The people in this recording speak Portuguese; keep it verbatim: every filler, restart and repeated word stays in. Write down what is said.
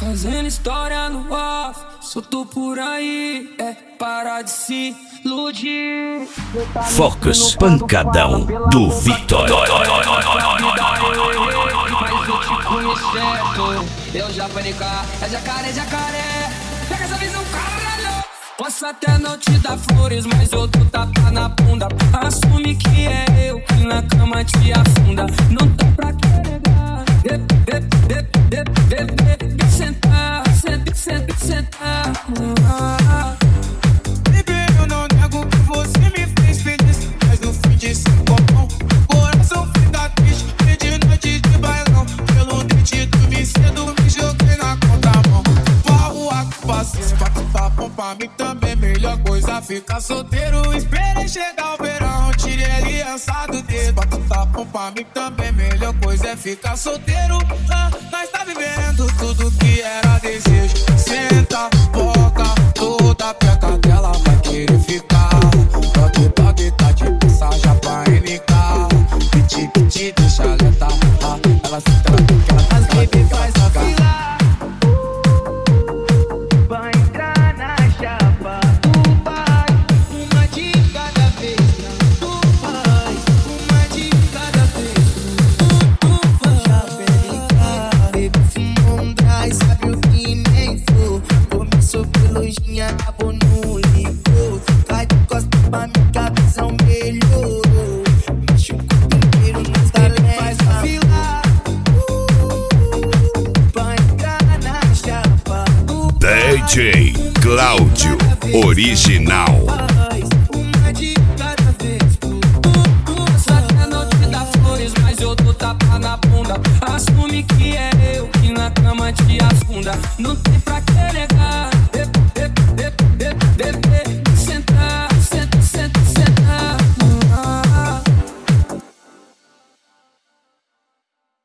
Fazendo história no off, solto por aí, é parar de se iludir. Focus Pancadão do Victor. Mas eu te conheço, eu já panicar, é jacaré, jacaré. Pega essa visão, caralho. Posso até não te dar flores, mas eu dou tapa na bunda. Assume que é eu que na cama te afunda. Não dá pra carregar. De, de, de, de, de, de, de, sentar, sentar, sentar, sentar. Ah. Baby, eu não nego que você me fez feliz, mas no fim de cinco bom, coração fica triste. E de noite de bailão, pelo dente dormi cedo, me joguei na contramão. Pau, a paciência, pra pra mim também melhor coisa ficar solteiro. Esperei chegar o verão, tirei a aliança do dedo. Pra tá bom pra mim também melhor coisa é ficar solteiro. Ah, nós tá vivendo tudo que era desejo. Senta, boca, toda perto dela vai querer ficar. Toque, toque, tá de passagem pra N K. Piti, piti, deixa alerta. Ah, ela senta, ela fica, ela faz, ela fica, faz a fila. D J Cláudio Original. Uma de cada vez. Posso até não te dar flores, mas eu dou tapa na bunda. Assume que é eu que na cama te afunda. Não tem pra querer.